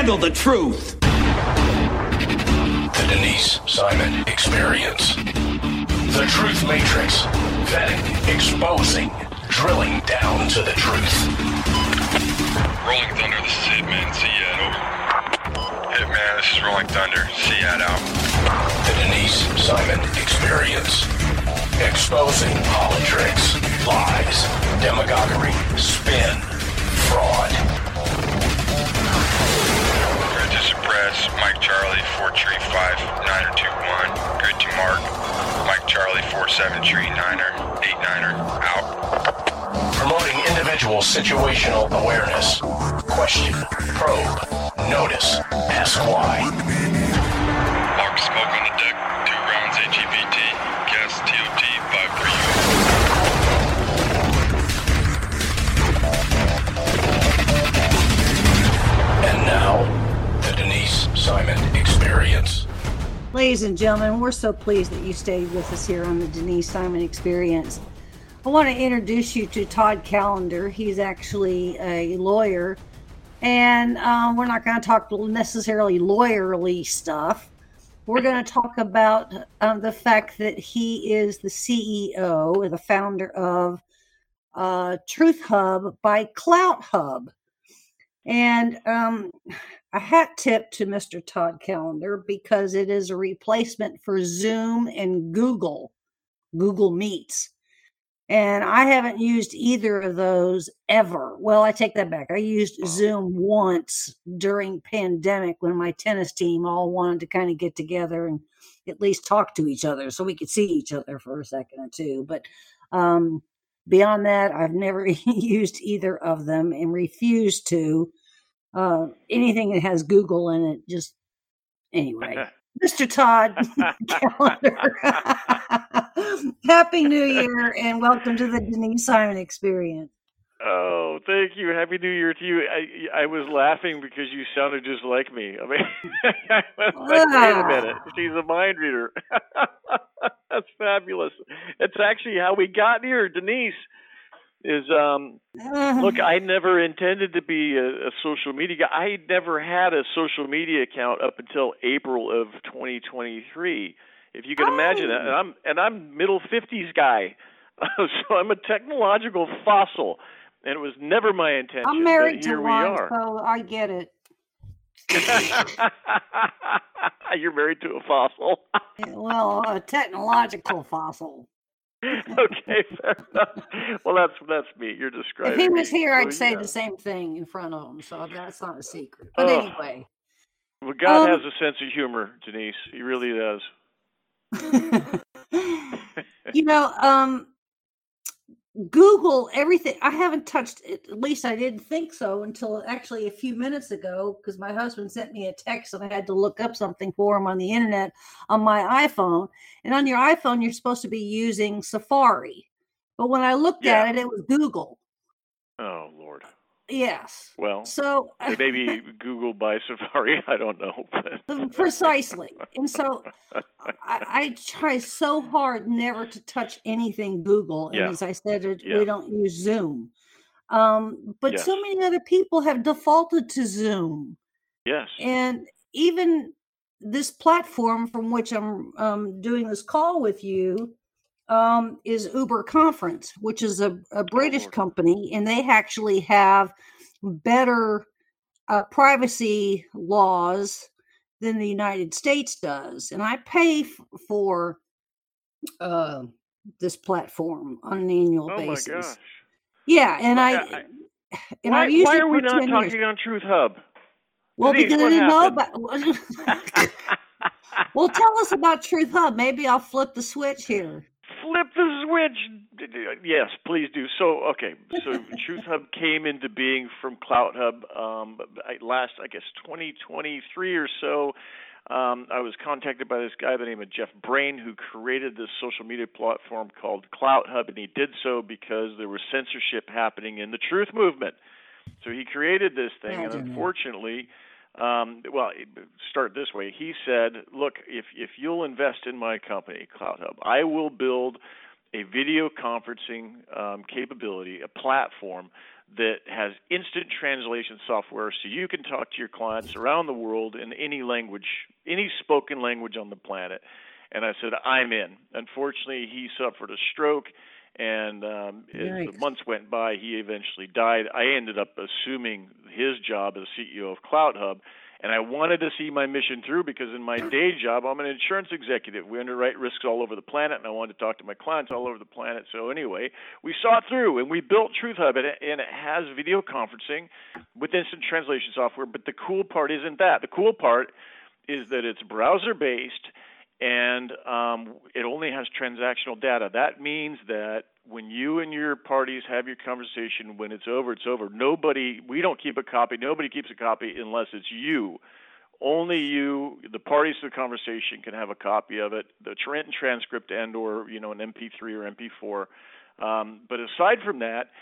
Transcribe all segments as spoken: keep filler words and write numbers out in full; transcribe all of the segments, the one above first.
handle the truth. The Denise Simon Experience. The Truth Matrix. Vetting, exposing, drilling down to the truth. Rolling Thunder, this is Hitman, Seat over. Hitman, this is Rolling Thunder, Seat out. The Denise Simon Experience. Exposing politics, lies, demagoguery, spin, fraud. Grid to suppress, Mike Charlie, four tree five, niner two one. Grid to mark, Mike Charlie, four seven tree niner, eight niner, out. Promoting individual situational awareness. Question, probe, notice, ask why. Mark smoke on the deck, two rounds H E V T, gas T O T, five three U. And now, the Denise Simon Experience. Ladies and gentlemen, we're so pleased that you stayed with us here on the Denise Simon Experience. I want to introduce you to Todd Callender. He's actually a lawyer, and um, we're not going to talk necessarily lawyerly stuff. We're going to talk about um, the fact that he is the C E O or the founder of uh, Truth Hub by Clout Hub. And um, a hat tip to Mister Todd Callender, because it is a replacement for Zoom and Google, Google Meets. And I haven't used either of those ever. Well, I take that back. I used Zoom once during pandemic when my tennis team all wanted to kind of get together and at least talk to each other so we could see each other for a second or two. But um, beyond that, I've never used either of them and refuse to. Uh, anything that has Google in it, just anyway. Mister Todd Callender. Happy New Year and welcome to the Denise Simon Experience. Oh, thank you. Happy New Year to you. I I was laughing because you sounded just like me. I mean, I was like, wait a minute. She's a mind reader. That's fabulous. It's actually how we got here, Denise. Is um look, I never intended to be a, a social media guy. I never had a social media account up until April of twenty twenty-three. If you can oh. imagine that, and I'm and I'm middle fifties guy, so I'm a technological fossil, and it was never my intention. I'm married but here to we one, are. so I get it. You're married to a fossil. Well, a technological fossil. Okay, fair enough. Well, that's that's me. You're describing. If he was me. here, I'd so, say yeah. the same thing in front of him. So that's not a secret. But oh. anyway, well, God um, has a sense of humor, Denise. He really does. You know, um, Google everything. I haven't touched it. At least I didn't think so until actually a few minutes ago, because my husband sent me a text and I had to look up something for him on the internet on my iPhone. And on your iPhone, you're supposed to be using Safari. But when I looked yeah. at it, it was Google. Oh, Lord. Yes. Well, so maybe Google by Safari. I don't know. Precisely. And so I, I try so hard never to touch anything Google. And yeah. as I said, it, yeah. we don't use Zoom. Um, but yes. so many other people have defaulted to Zoom. Yes. And even this platform from which I'm um, doing this call with you um, is Uber Conference, which is a, a British oh, company, and they actually have better uh, privacy laws than the United States does. And I pay f- for uh, this platform on an annual oh basis. Oh my gosh. Yeah, and well, I, I and why, I've used why it are we for not ten talking years. on Truth Hub? Well, Denise, because I what didn't know happened? about. Well, tell us about Truth Hub. Maybe I'll flip the switch here. Flip the switch. Yes, please do. So, okay. So, Truth Hub came into being from Clout Hub um, last, I guess, twenty twenty-three or so. Um, I was contacted by this guy by the name of Jeff Brain, who created this social media platform called Clout Hub, and he did so because there was censorship happening in the truth movement. So he created this thing, Imagine and that. unfortunately, um, well, start this way. He said, look, if if you'll invest in my company, Clout Hub, I will build a video conferencing um, capability, a platform that has instant translation software so you can talk to your clients around the world in any language, any spoken language on the planet. And I said, I'm in. Unfortunately, he suffered a stroke, and um, as the months went by, he eventually died. I ended up assuming his job as C E O of CloutHub. And I wanted to see my mission through because in my day job, I'm an insurance executive. We underwrite risks all over the planet, and I wanted to talk to my clients all over the planet. So anyway, we saw it through, and we built TruthHub, and it, and it has video conferencing with instant translation software. But the cool part isn't that. The cool part is that it's browser-based, and um, it only has transactional data. That means that when you and your parties have your conversation, when it's over, it's over. Nobody, we don't keep a copy. Nobody keeps a copy unless it's you. Only you, the parties to the conversation, can have a copy of it, the written transcript and or, you know, an M P three or M P four. Um, but aside from that,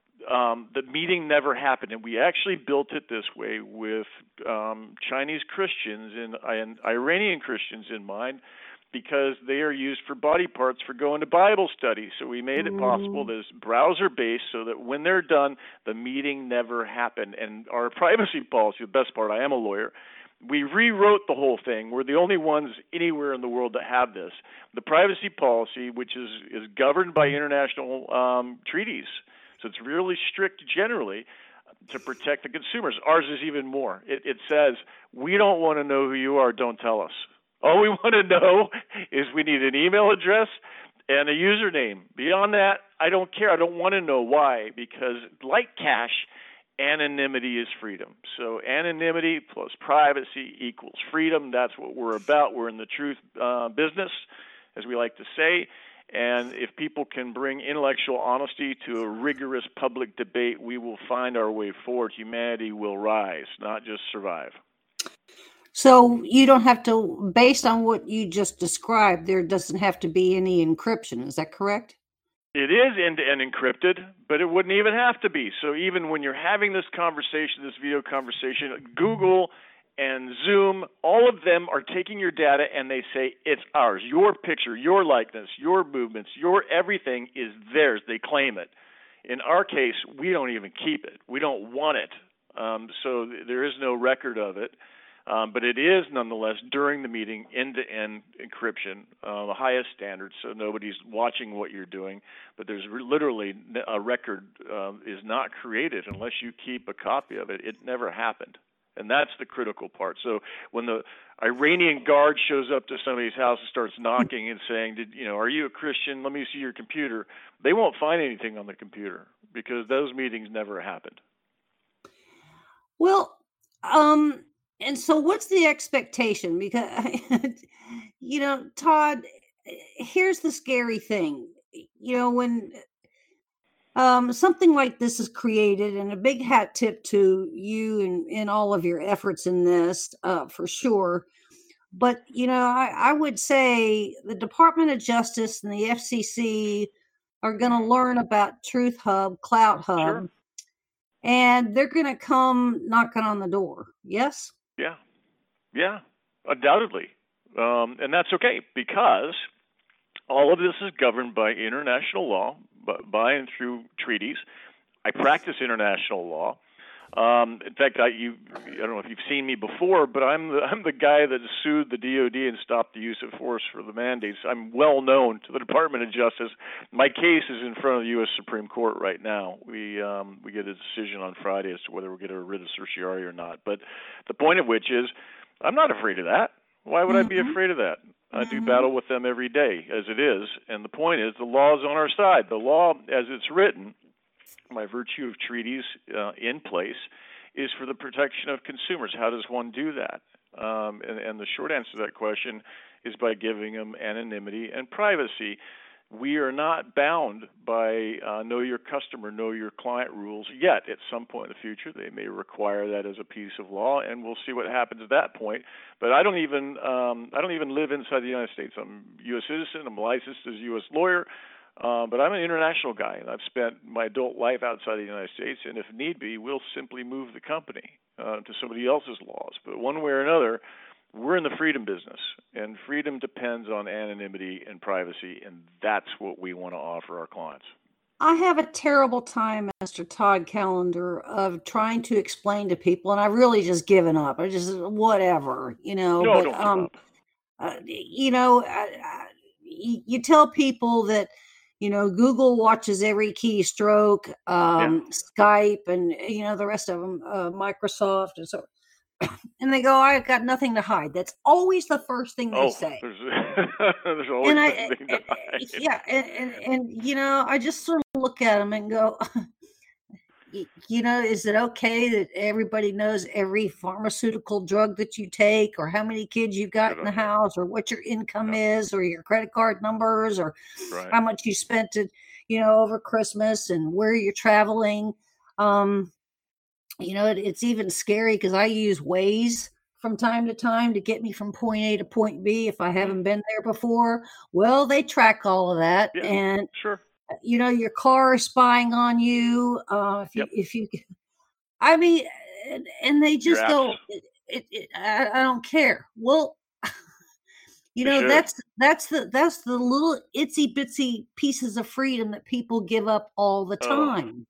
um, the meeting never happened. And we actually built it this way with um, Chinese Christians and, and Iranian Christians in mind, because they are used for body parts for going to Bible study. So we made it possible that it's browser-based so that when they're done, the meeting never happened. And our privacy policy, the best part, I am a lawyer, we rewrote the whole thing. We're the only ones anywhere in the world that have this. The privacy policy, which is, is governed by international um, treaties, so it's really strict generally to protect the consumers. Ours is even more. It, it says, we don't want to know who you are, don't tell us. All we want to know is we need an email address and a username. Beyond that, I don't care. I don't want to know why, because like cash, anonymity is freedom. So anonymity plus privacy equals freedom. That's what we're about. We're in the truth uh, business, as we like to say. And if people can bring intellectual honesty to a rigorous public debate, we will find our way forward. Humanity will rise, not just survive. So you don't have to, based on what you just described, there doesn't have to be any encryption. Is that correct? It is end-to-end encrypted, but it wouldn't even have to be. So even when you're having this conversation, this video conversation, Google and Zoom, all of them are taking your data and they say, it's ours. Your picture, your likeness, your movements, your everything is theirs. They claim it. In our case, we don't even keep it. We don't want it. Um, so th- there is no record of it. Um, but it is nonetheless during the meeting end-to-end encryption, uh, the highest standards, so nobody's watching what you're doing. But there's re- literally a record uh, is not created unless you keep a copy of it. It never happened, and that's the critical part. So when the Iranian guard shows up to somebody's house and starts knocking and saying, "Did you know? Are you a Christian? Let me see your computer." They won't find anything on the computer because those meetings never happened. Well, um. And so what's the expectation? Because, you know, Todd, here's the scary thing. You know, when um, something like this is created, and a big hat tip to you and, and all of your efforts in this, uh, for sure. But, you know, I, I would say the Department of Justice and the F C C are going to learn about TruthHub, CloutHub, Sure. And they're going to come knocking on the door. Yes? Yeah, yeah, undoubtedly. Um, and that's okay because all of this is governed by international law, by and through treaties. I practice international law. Um, in fact, I, you, I don't know if you've seen me before, but I'm the, I'm the guy that sued the D O D and stopped the use of force for the mandates. I'm well known to the Department of Justice. My case is in front of the U S Supreme Court right now. We um, we get a decision on Friday as to whether we get a writ of certiorari or not. But the point of which is, I'm not afraid of that. Why would mm-hmm. I be afraid of that? I do battle with them every day, as it is. And the point is, the law is on our side. The law, as it's written, by virtue of treaties uh, in place, is for the protection of consumers. How does one do that? Um, and, and the short answer to that question is by giving them anonymity and privacy. We are not bound by uh, know your customer, know your client rules yet. At some point in the future, they may require that as a piece of law, and we'll see what happens at that point. But I don't even um, I don't even live inside the United States. I'm a U S citizen. I'm licensed as a U S lawyer. Uh, but I'm an international guy, and I've spent my adult life outside the United States, and if need be, we'll simply move the company uh, to somebody else's laws. But one way or another, we're in the freedom business, and freedom depends on anonymity and privacy, and that's what we want to offer our clients. I have a terrible time, Mister Todd Callender, of trying to explain to people, and I've really just given up. I just whatever, you know. No, but don't give um, up. uh, you know, I, I, you, you tell people that, you know, Google watches every keystroke, um, Skype, and you know the rest of them, uh, Microsoft, and so. And they go, "I got nothing to hide." That's always the first thing they Oh, say. there's, there's always And I, something to and- hide. yeah, and, and and you know, I just sort of look at them and go, y- you know, is it okay that everybody knows every pharmaceutical drug that you take, or how many kids you've got Good in the on you. house, or what your income Yeah. is, or your credit card numbers, or Right. how much you spent it, you know, over Christmas, and where you're traveling? Um, you know, it, it's even scary because I use Waze from time to time to get me from point A to point B if I haven't been there before. Well, they track all of that, Yeah, and sure. you know your car is spying on you. Uh, if you, Yep. if you, I mean, and, and they Your just apps. go, it, it, it, I, I don't care. Well, you They know should. that's that's the that's the little itsy bitsy pieces of freedom that people give up all the Oh, time.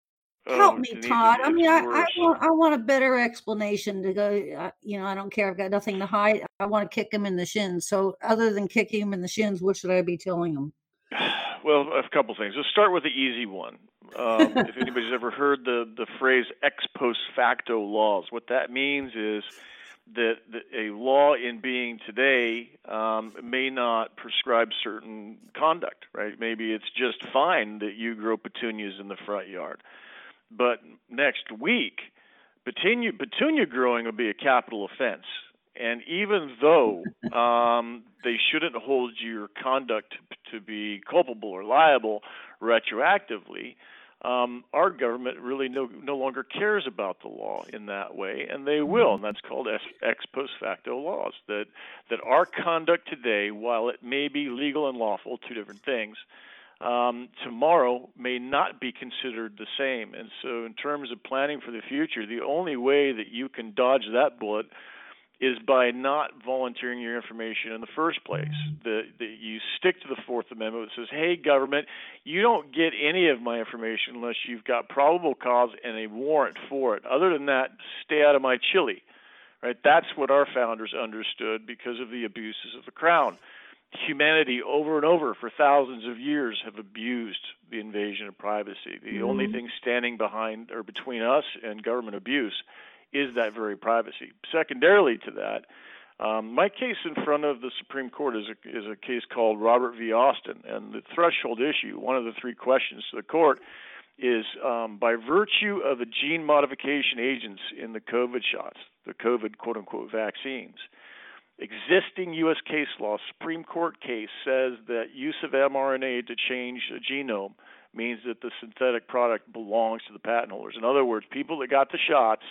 Help oh, me, Denise, Todd. it, I it's mean, I, I worse. want I want a better explanation to go. uh, You know, I don't care. I've got nothing to hide. I want to kick him in the shins. So, other than kicking him in the shins, what should I be telling him? Well, a couple things. Let's start with the easy one. Um, if anybody's ever heard the, the phrase ex post facto laws, what that means is that, that a law in being today um, may not prescribe certain conduct, right? Maybe it's just fine that you grow petunias in the front yard. But next week, petunia, petunia growing will be a capital offense. And even though um, they shouldn't hold your conduct to be culpable or liable retroactively, um, our government really no, no longer cares about the law in that way, and they will, and that's called ex post facto laws, that, that our conduct today, while it may be legal and lawful, two different things, um, tomorrow may not be considered the same. And so in terms of planning for the future, the only way that you can dodge that bullet is by not volunteering your information in the first place. The, the, you stick to the Fourth Amendment that says, hey, government, you don't get any of my information unless you've got probable cause and a warrant for it. Other than that, stay out of my chili. Right? That's what our founders understood because of the abuses of the Crown. Humanity over and over for thousands of years have abused the invasion of privacy. The mm-hmm. only thing standing behind or between us and government abuse is that very privacy. Secondarily to that, um, my case in front of the Supreme Court is a, is a case called Robert v. Austin, and the threshold issue, one of the three questions to the court, is um, by virtue of the gene modification agents in the COVID shots, the COVID quote-unquote vaccines, existing U S case law, Supreme Court case, says that use of mRNA to change a genome means that the synthetic product belongs to the patent holders. In other words, people that got the shots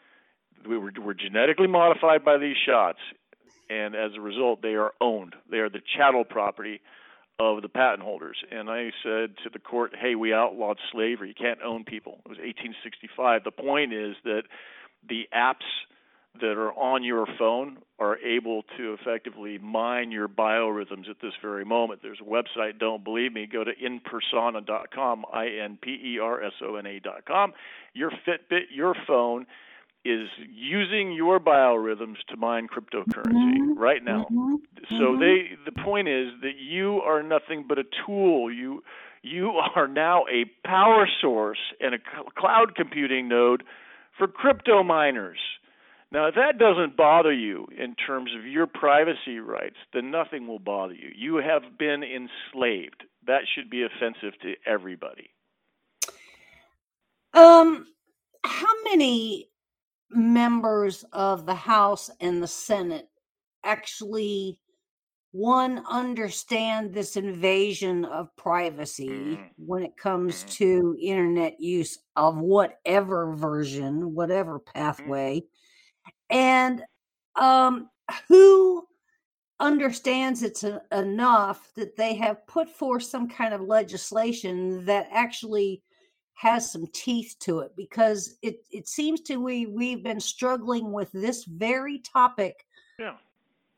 we were, were genetically modified by these shots, and as a result, they are owned. They are the chattel property of the patent holders. And I said to the court, hey, we outlawed slavery. You can't own people. It was eighteen sixty-five. The point is that the apps that are on your phone are able to effectively mine your biorhythms at this very moment. There's a website, don't believe me, go to in persona dot com, I N P E R S O N A dot com. Your Fitbit, your phone, is using your biorhythms to mine cryptocurrency mm-hmm. right now. Mm-hmm. So they, the point is that you are nothing but a tool. You, you are now a power source and a cloud computing node for crypto miners. Now, if that doesn't bother you in terms of your privacy rights, then nothing will bother you. You have been enslaved. That should be offensive to everybody. Um, how many members of the House and the Senate actually, one, understand this invasion of privacy mm-hmm. when it comes mm-hmm. to internet use of whatever version, whatever pathway, mm-hmm. and um, who understands it's a, enough that they have put forth some kind of legislation that actually has some teeth to it, because it, it seems to we we've been struggling with this very topic yeah.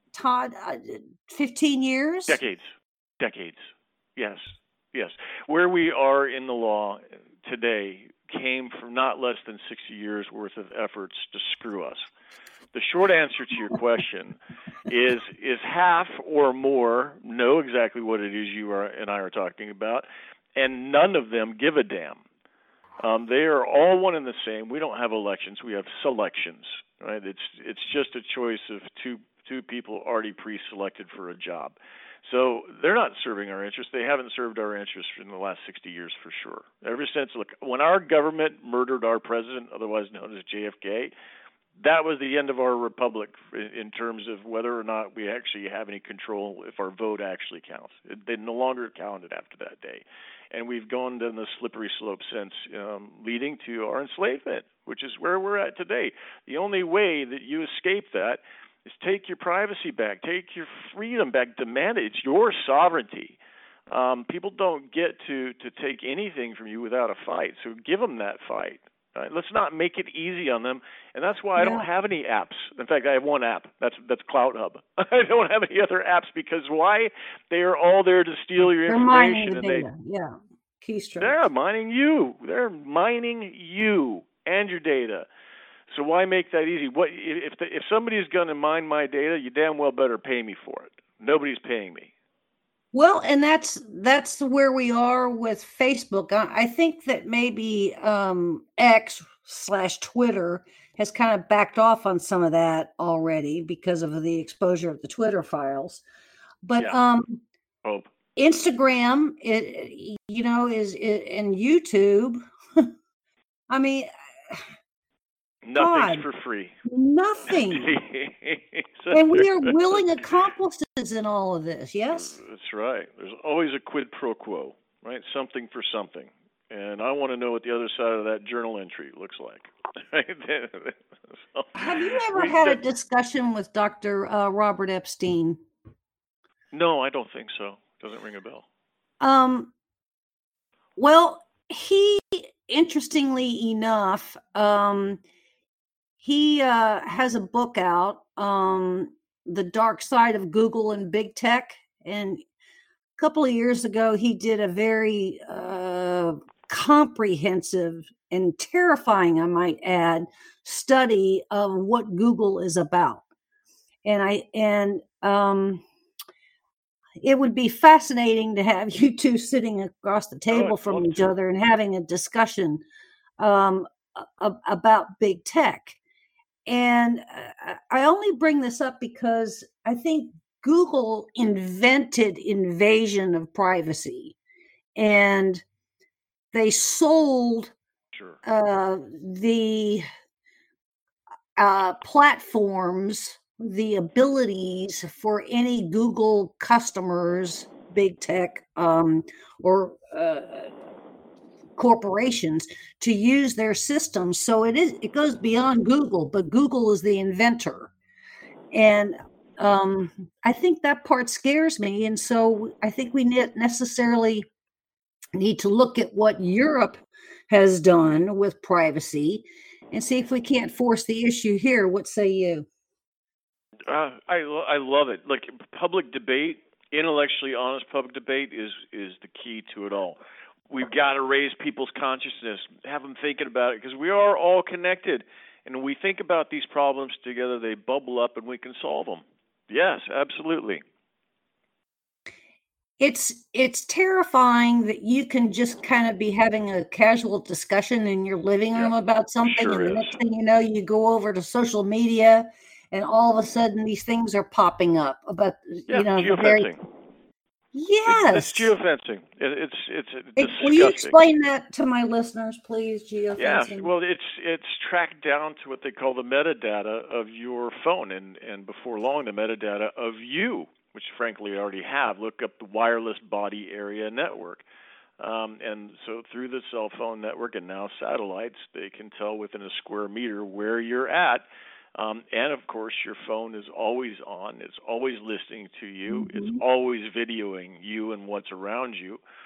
Todd, uh, fifteen years? Decades. Decades. Yes. Yes. Where we are in the law today came from not less than sixty years worth of efforts to screw us. The short answer to your question is is half or more know exactly what it is you are and I are talking about, and none of them give a damn. Um, they are all one and the same. We don't have elections. We have selections, right? It's it's just a choice of two two people already pre-selected for a job. So they're not serving our interests. They haven't served our interests in the last sixty years for sure. Ever since, look, when our government murdered our president, otherwise known as J F K, that was the end of our republic in terms of whether or not we actually have any control if our vote actually counts. They no longer counted after that day. And we've gone down the slippery slope since, um, leading to our enslavement, which is where we're at today. The only way that you escape that is take your privacy back, take your freedom back, demand it. It's your sovereignty. Um, people don't get to, to take anything from you without a fight, so give them that fight. Right? Let's not make it easy on them, and that's why I Yeah. don't have any apps. In fact, I have one app. That's that's CloutHub. I don't have any other apps because why? They are all there to steal your They're mining information, the and they data. Yeah. Keystroke. they're mining you. They're mining you and your data. So why make that easy? What if the, if somebody's going to mine my data? You damn well better pay me for it. Nobody's paying me. Well, and that's that's where we are with Facebook. I, I think that maybe um, X slash Twitter has kind of backed off on some of that already because of the exposure of the Twitter files. But Yeah. um, Hope. Instagram, it, you know, is it, and YouTube. I mean, Nothing's God, for free. nothing. And we are willing accomplices in all of this. Yes. That's right. There's always a quid pro quo, right? Something for something. And I want to know what the other side of that journal entry looks like. So, Have you ever we- had a that- discussion with Doctor Uh, Robert Epstein? No, I don't think so. Doesn't ring a bell. Um, well, he, interestingly enough, um, he uh, has a book out, um, The Dark Side of Google and Big Tech. And a couple of years ago, he did a very uh, comprehensive and terrifying, I might add, study of what Google is about. And I and um, it would be fascinating to have you two sitting across the table I'd from love each to. other and having a discussion um, a- about big tech. And uh, I only bring this up because I think Google invented invasion of privacy, and they sold Sure. uh, the uh, platforms the abilities for any Google customers, big tech, um, or uh, corporations to use their systems. So it is it goes beyond Google, but Google is the inventor, and um, I think that part scares me. And so I think we ne- necessarily need to look at what Europe has done with privacy and see if we can't force the issue here. What say you? Uh, I lo- I love it. Like public debate, intellectually honest public debate is is the key to it all. We've got to raise people's consciousness, have them thinking about it, because we are all connected. And when we think about these problems together, they bubble up and we can solve them. Yes, absolutely. It's it's terrifying that you can just kind of be having a casual discussion in your living room Yeah, about something, sure and the is. next thing you know, you go over to social media, and all of a sudden, these things are popping up about Yeah, you know the very geofencing. yes. It's geofencing. It, it's it's Hey, disgusting. will you explain that to my listeners, please? Geofencing. Yeah, well, it's it's tracked down to what they call the metadata of your phone, and, and before long, the metadata of you, which frankly I already have. Look up the wireless body area network. Um, and so through the cell phone network and now satellites, they can tell within a square meter where you're at. Um, and, of course, your phone is always on. It's always listening to you. Mhm. It's always videoing you and what's around you.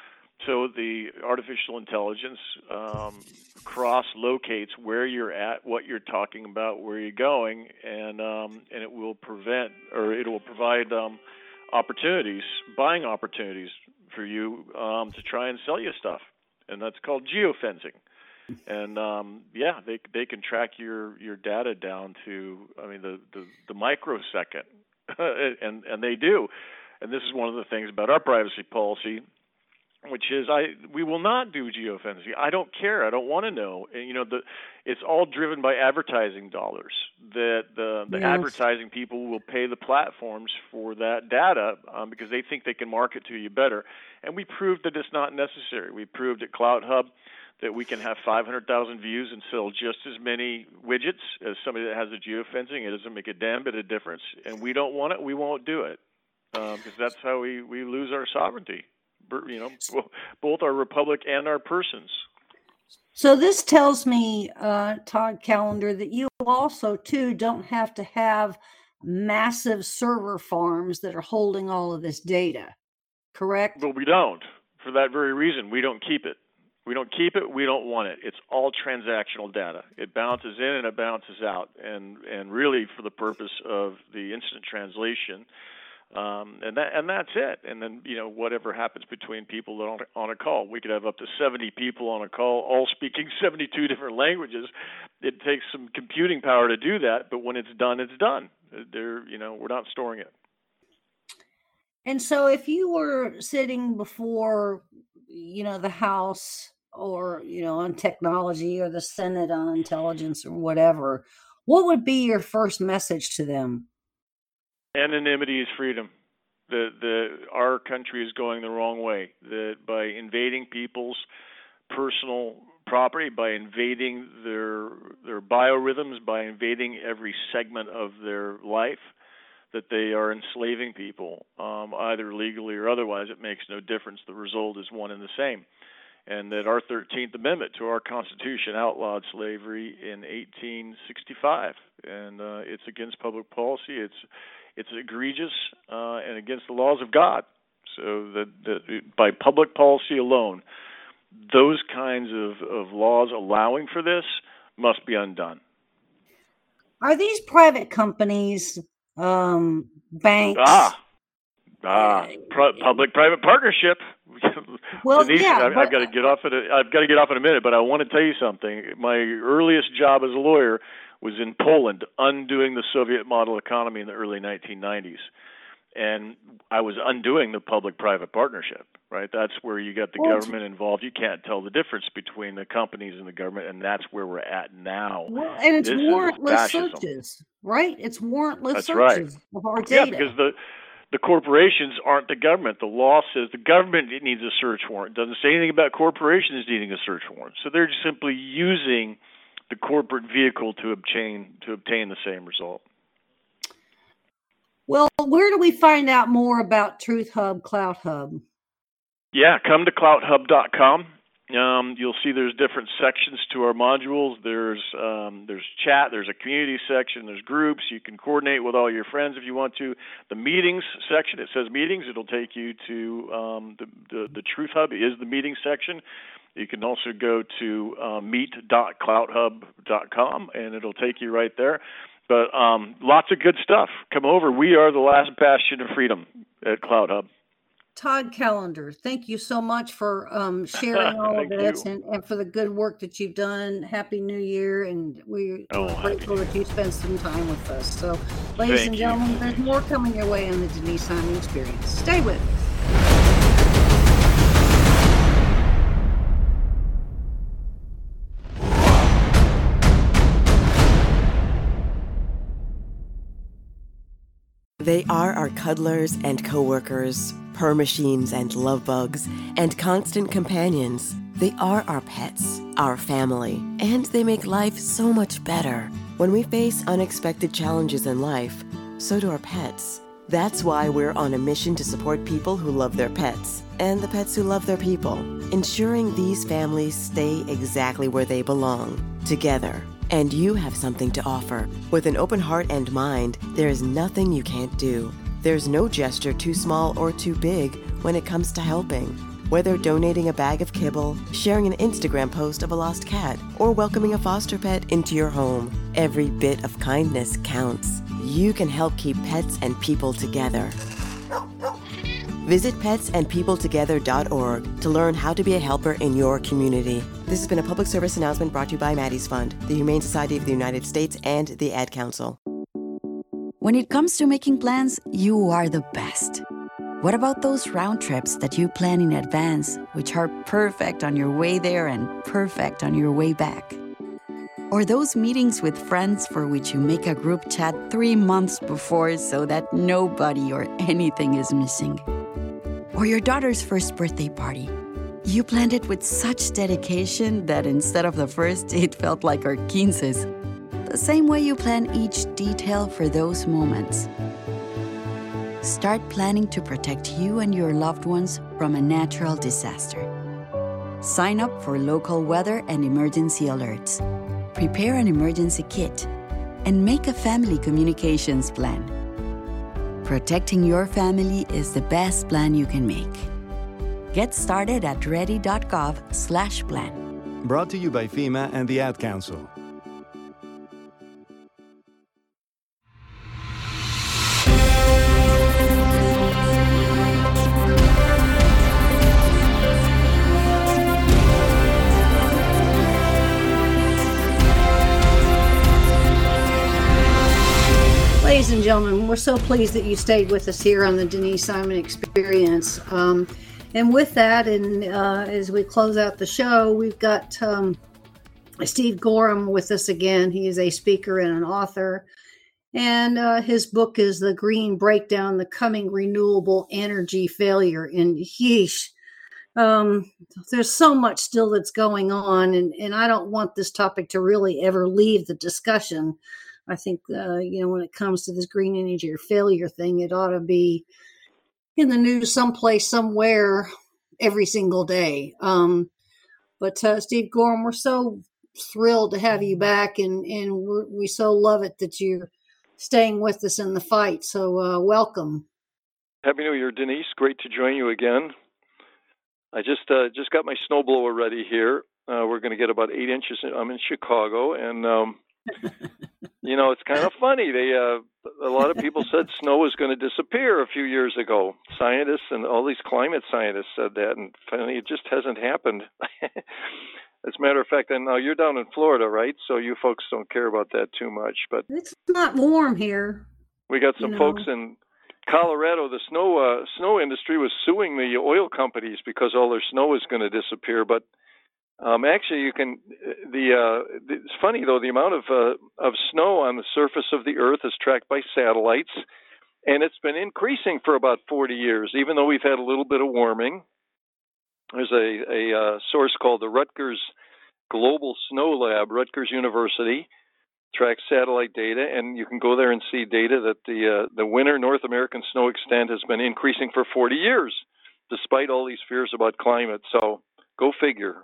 So the artificial intelligence um, cross-locates where you're at, what you're talking about, where you're going, and um, and it will prevent or it will provide um, opportunities, buying opportunities for you um, to try and sell you stuff, and that's called geofencing. And um, yeah, they they can track your, your data down to, I mean, the the, the microsecond, and and they do. And this is one of the things about our privacy policy, which is I we will not do geofencing. I don't care. I don't want to know. And, you know, the it's all driven by advertising dollars. That the the Yes. advertising people will pay the platforms for that data um, because they think they can market to you better. And we proved that it's not necessary. We proved at CloutHub that we can have five hundred thousand views and sell just as many widgets as somebody that has a geofencing. It doesn't make a damn bit of difference. And we don't want it. We won't do it um, because that's how we, we lose our sovereignty. You know, both our republic and our persons. So this tells me, uh, Todd Callender, that you also, too, don't have to have massive server farms that are holding all of this data, correct? But we don't. For that very reason, we don't keep it. We don't keep it. We don't want it. It's all transactional data. It bounces in and it bounces out, and and really for the purpose of the instant translation. Um, and that and that's it. And then, you know, whatever happens between people on a, on a call, we could have up to seventy people on a call, all speaking seventy-two different languages. It takes some computing power to do that, but when it's done, it's done. They're, you know, we're not storing it. And so, if you were sitting before, you know, the House or, you know, on technology or the Senate on intelligence or whatever, what would be your first message to them? Anonymity is freedom. The the our country is going the wrong way. That by invading people's personal property, by invading their their biorhythms, by invading every segment of their life, that they are enslaving people, um, either legally or otherwise. It makes no difference. The result is one and the same. And that our thirteenth Amendment to our Constitution outlawed slavery in eighteen sixty-five, and uh, it's against public policy. It's It's egregious uh, and against the laws of God. So that, that by public policy alone, those kinds of, of laws allowing for this must be undone. Are these private companies, um, banks? Ah, ah, Pro- public-private partnership. Well, Denise, yeah, I've, but, I've got to get off in a, I've got to get off in a minute, but I want to tell you something. My earliest job as a lawyer was in Poland, undoing the Soviet model economy in the early nineteen nineties. And I was undoing the public-private partnership, right? That's where you got the well, government involved. You can't tell the difference between the companies and the government, and that's where we're at now. Well, and it's This warrantless searches, right? It's warrantless that's searches right. of our data. Yeah, because the the corporations aren't the government. The law says the government needs a search warrant. It doesn't say anything about corporations needing a search warrant. So they're just simply using the corporate vehicle to obtain to obtain the same result. Well, where do we find out more about Truth Hub, CloutHub? Yeah, come to clout hub dot com. Um, you'll see there's different sections to our modules. There's um, there's chat, there's a community section, there's groups. You can coordinate with all your friends if you want to. The meetings section, it says meetings. It'll take you to um, the, the, the Truth Hub is the meeting section. You can also go to uh, meet dot clout hub dot com, and it'll take you right there. But um, lots of good stuff. Come over. We are the last bastion of freedom at CloutHub. Todd Callender, thank you so much for um, sharing all of this and, and for the good work that you've done. Happy New Year, and we, oh, we're grateful that you spent some time with us. So, ladies thank and you. gentlemen, there's more coming your way on the Denise Simon Experience. Stay with us. They are our cuddlers and coworkers, purr machines and love bugs, and constant companions. They are our pets, our family, and they make life so much better. When we face unexpected challenges in life, so do our pets. That's why we're on a mission to support people who love their pets and the pets who love their people, ensuring these families stay exactly where they belong, together. And you have something to offer. With an open heart and mind, there is nothing you can't do. There's no gesture too small or too big when it comes to helping. Whether donating a bag of kibble, sharing an Instagram post of a lost cat, or welcoming a foster pet into your home, every bit of kindness counts. You can help keep pets and people together. Visit pets and people together dot org to learn how to be a helper in your community. This has been a public service announcement brought to you by Maddie's Fund, the Humane Society of the United States, and the Ad Council. When it comes to making plans, you are the best. What about those round trips that you plan in advance, which are perfect on your way there and perfect on your way back? Or those meetings with friends for which you make a group chat three months before so that nobody or anything is missing? Or your daughter's first birthday party. You planned it with such dedication that instead of the first, it felt like our quinces. The same way you plan each detail for those moments. Start planning to protect you and your loved ones from a natural disaster. Sign up for local weather and emergency alerts. Prepare an emergency kit. And make a family communications plan. Protecting your family is the best plan you can make. Get started at ready.gov slash plan. Brought to you by FEMA and the Ad Council. Ladies and gentlemen, we're so pleased that you stayed with us here on the Denise Simon Experience. Um, and with that, and uh, as we close out the show, we've got um, Steve Gorham with us again. He is a speaker and an author. And uh, his book is The Green Breakdown, The Coming Renewable Energy Failure. And yeesh, um, there's so much still that's going on. And, and I don't want this topic to really ever leave the discussion. I think, uh, you know, when it comes to this green energy or failure thing, it ought to be in the news someplace, somewhere, every single day. Um, but uh, Steve Gorham, we're so thrilled to have you back, and, and we're, we so love it that you're staying with us in the fight. So uh, welcome. Happy New Year, Denise. Great to join you again. I just uh, just got my snowblower ready here. Uh, we're going to get about eight inches. I'm in Chicago, and um, you know, it's kind of funny. They, uh, a lot of people said snow was going to disappear a few years ago. Scientists and all these climate scientists said that, and finally it just hasn't happened. As a matter of fact, and now you're down in Florida, right? So you folks don't care about that too much. But it's not warm here. We got some you know. folks in Colorado. The snow uh, snow industry was suing the oil companies because all their snow is going to disappear, but Um, actually, you can. The uh, it's funny though. The amount of uh, of snow on the surface of the Earth is tracked by satellites, and it's been increasing for about forty years. Even though we've had a little bit of warming, there's a a uh, source called the Rutgers Global Snow Lab. Rutgers University tracks satellite data, and you can go there and see data that the uh, the winter North American snow extent has been increasing for forty years, despite all these fears about climate. So. Go figure.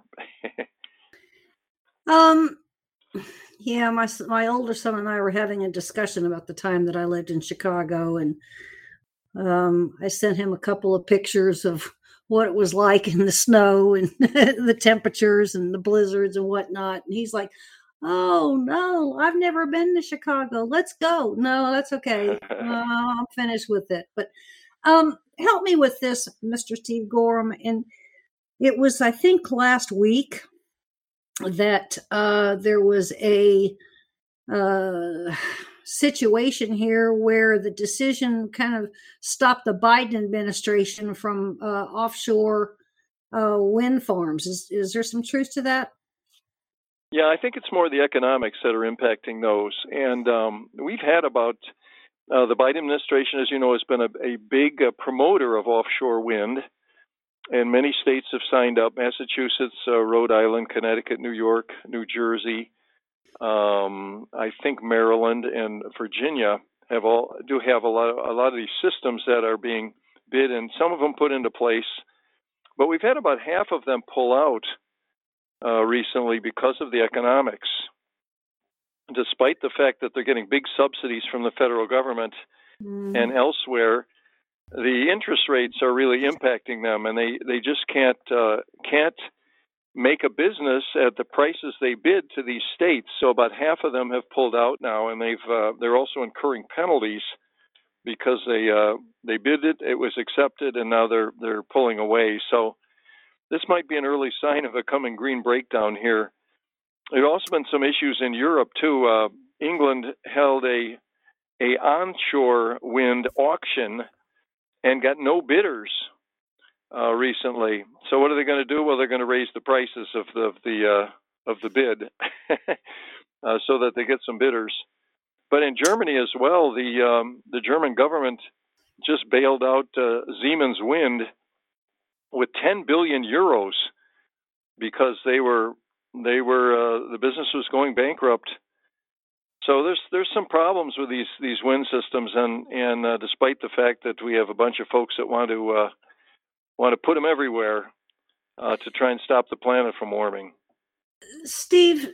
um, yeah, my my older son and I were having a discussion about the time that I lived in Chicago, and um, I sent him a couple of pictures of what it was like in the snow and the temperatures and the blizzards and whatnot. And he's like, "Oh no, I've never been to Chicago. Let's go." No, that's okay. Uh, I'm finished with it. But um, help me with this, Mister Steve Gorham. And it was, I think, last week that uh, there was a uh, situation here where the decision kind of stopped the Biden administration from uh, offshore uh, wind farms. Is, is there some truth to that? Yeah, I think it's more the economics that are impacting those. And um, we've had about, uh, the Biden administration, as you know, has been a, a big uh, promoter of offshore wind. And many states have signed up: Massachusetts, uh, Rhode Island, Connecticut, New York, New Jersey. Um, I think Maryland and Virginia have all do have a lot of, a lot of these systems that are being bid, and some of them put into place. But we've had about half of them pull out uh, recently because of the economics, despite the fact that they're getting big subsidies from the federal government mm. and elsewhere. the interest rates are really impacting them, and they, they just can't uh, can't make a business at the prices they bid to these states. So about half of them have pulled out now, and they've uh, they're also incurring penalties because they uh, they bid it, it was accepted, and now they're they're pulling away. So this might be an early sign of a coming green breakdown here. There have also been some issues in Europe too. Uh, England held a a onshore wind auction and got no bidders uh, recently. So what are they going to do? Well, they're going to raise the prices of the of the, uh, of the bid uh, so that they get some bidders. But in Germany as well, the um, the German government just bailed out uh, Siemens Wind with ten billion euros because they were they were uh, the business was going bankrupt. So there's there's some problems with these these wind systems, and and uh, despite the fact that we have a bunch of folks that want to uh, want to put them everywhere uh, to try and stop the planet from warming. Steve,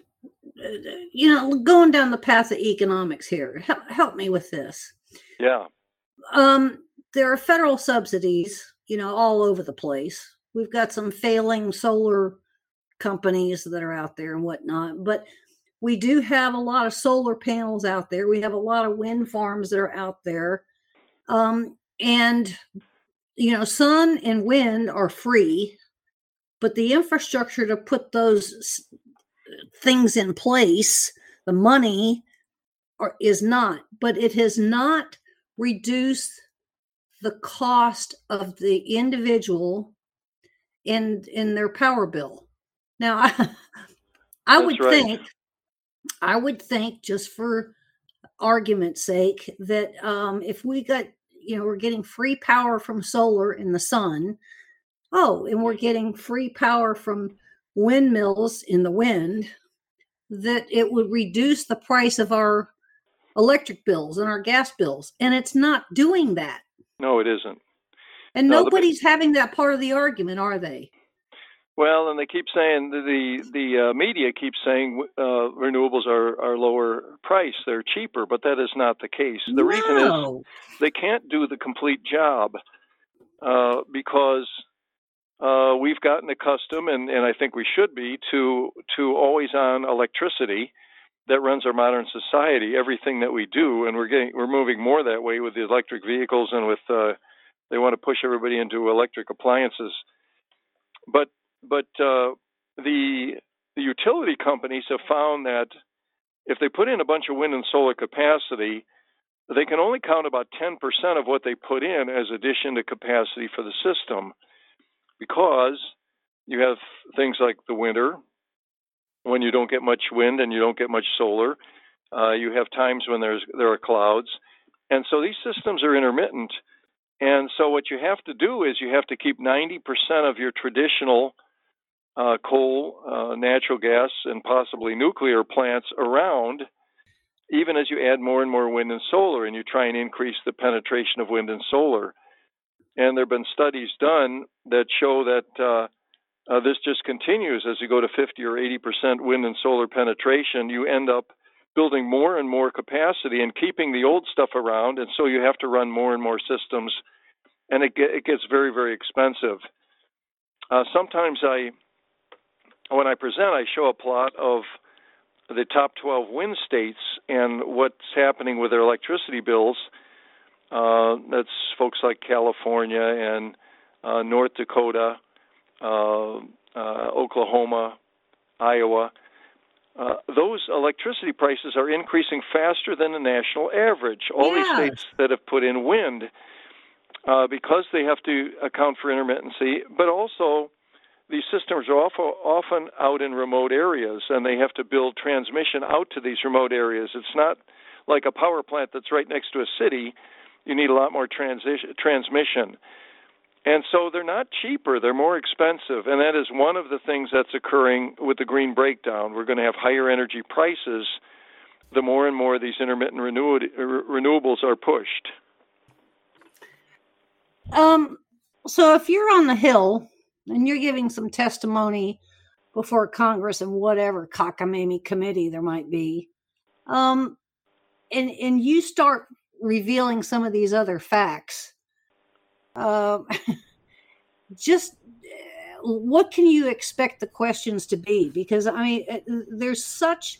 you know, going down the path of economics here, help, help me with this. Yeah. Um, there are federal subsidies, you know, all over the place. We've got some failing solar companies that are out there and whatnot, but we do have a lot of solar panels out there. We have a lot of wind farms that are out there. Um, and, you know, sun and wind are free, but the infrastructure to put those things in place, the money are, is not, but it has not reduced the cost of the individual in, in their power bill. Now, I, I would right. think, I would think, just for argument's sake, that um, if we got, you know, we're getting free power from solar in the sun, oh, and we're getting free power from windmills in the wind, that it would reduce the price of our electric bills and our gas bills. And it's not doing that. No, it isn't. And no, nobody's the, having that part of the argument, are they? Well, and they keep saying, the the uh, media keeps saying uh, renewables are, are lower price, they're cheaper, but that is not the case. The no. reason is they can't do the complete job uh, because uh, we've gotten accustomed, and, and I think we should be, to to always on electricity that runs our modern society, everything that we do, and we're getting we're moving more that way with the electric vehicles, and with uh, they want to push everybody into electric appliances, but But uh, the the utility companies have found that if they put in a bunch of wind and solar capacity, they can only count about ten percent of what they put in as addition to capacity for the system, because you have things like the winter when you don't get much wind and you don't get much solar. Uh, you have times when there's there are clouds, and so these systems are intermittent. And so what you have to do is you have to keep ninety percent of your traditional Uh, coal, uh, natural gas, and possibly nuclear plants around, even as you add more and more wind and solar, and you try and increase the penetration of wind and solar. And there have been studies done that show that uh, uh, this just continues as you go to fifty or eighty percent wind and solar penetration. You end up building more and more capacity and keeping the old stuff around, and so you have to run more and more systems, and it, get, it gets very, very expensive. Uh, sometimes I When I present, I show a plot of the top twelve wind states and what's happening with their electricity bills. Uh, that's folks like California and uh, North Dakota, uh, uh, Oklahoma, Iowa. Uh, those electricity prices are increasing faster than the national average. All yes. these states that have put in wind, uh, because they have to account for intermittency, but also these systems are often out in remote areas, and they have to build transmission out to these remote areas. It's not like a power plant that's right next to a city. You need a lot more transi- transmission. And so they're not cheaper, they're more expensive. And that is one of the things that's occurring with the green breakdown. We're going to have higher energy prices the more and more these intermittent renew- renewables are pushed. Um. So if you're on the Hill and you're giving some testimony before Congress and whatever cockamamie committee there might be, um, and, and you start revealing some of these other facts, uh, just what can you expect the questions to be? Because I mean, there's such